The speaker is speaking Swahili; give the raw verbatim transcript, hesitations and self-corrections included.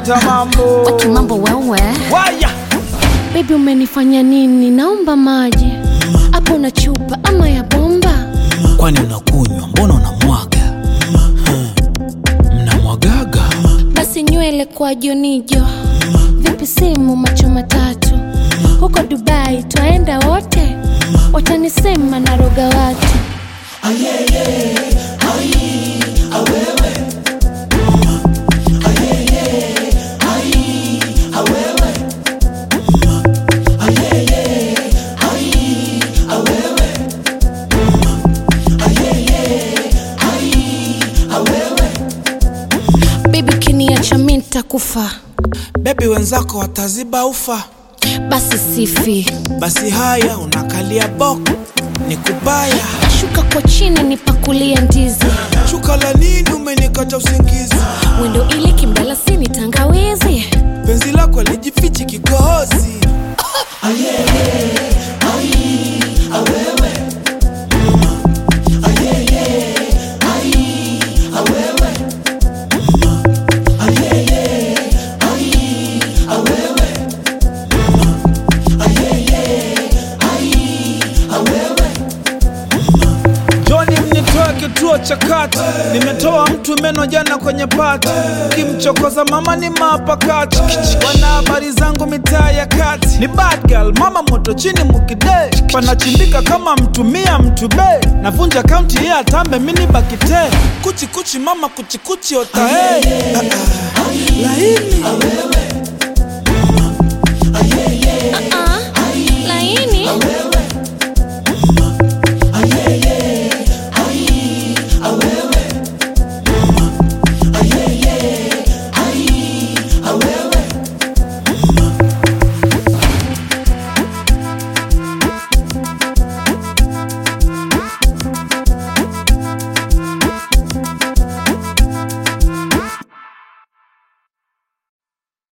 leta mambo. Okay, mambo wewe. Waya. Baby umenifanya nini? Naomba maji. Hapo una chupa ama ya bomba? Kwani unakunywa? Mbona unamwaga? Hmm. Mnamwagaga? Basi nywele kwa jonijo. Vipi simu macho matatu? Huko Dubai twaenda wote. Watanisema naroga watu. Ayeye, hai, awewe. Ayeye, hai, awewe. Ayeye, hai, awewe. Ayeye, hai, awewe. Baby kiniacha mimi nitakufa. Baby wenzako wataziba ufa. Basi sifi. Basi haya unakalia boko. Nikubaya. Shuka kwa chini nipakulia ndizi. Shuka la nini umenikata usingizi? Wendo ili kimbala sini tangawizi. Penzi lako lijifichi kikohozi. Ayeye, hai, awewe. Ayeye, hai, awewe. Ayeye, hai, awewe. Ayeye, hai, awewe. Johnny mnitoa kituo cha kati. Nimetoa mtu meno jana kwenye pati. Kimchokoza mama ni mapakati. Wana habari zangu mitaa ya kati. Ni bad girl, mama moto chini mukide. Panachimbika kama mtumia mtube. Navunja county ya tambe mini bakite. Kuchi kuchi mama kuchi kuchi otae. Laini.